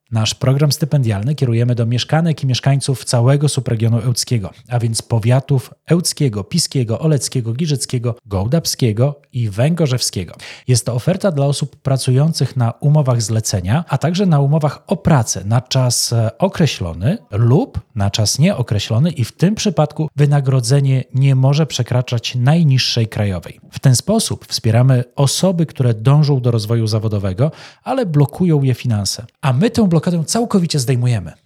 Nasz program stypendialny kierujemy do mieszkanek i mieszkańców całego subregionu ełckiego, a więc powiatów ełckiego, piskiego, oleckiego, giżyckiego, gołdapskiego i węgorzewskiego. Jest to oferta dla osób pracujących na umowach zlecenia, a także na umowach o pracę na czas określony lub na czas nieokreślony i w tym przypadku wynagrodzenie nie może przekraczać najniższej krajowej. W ten sposób wspieramy osoby, które dążą do rozwoju zawodowego, ale blokują je finanse. A my tę blokadę całkowicie zdejmujemy.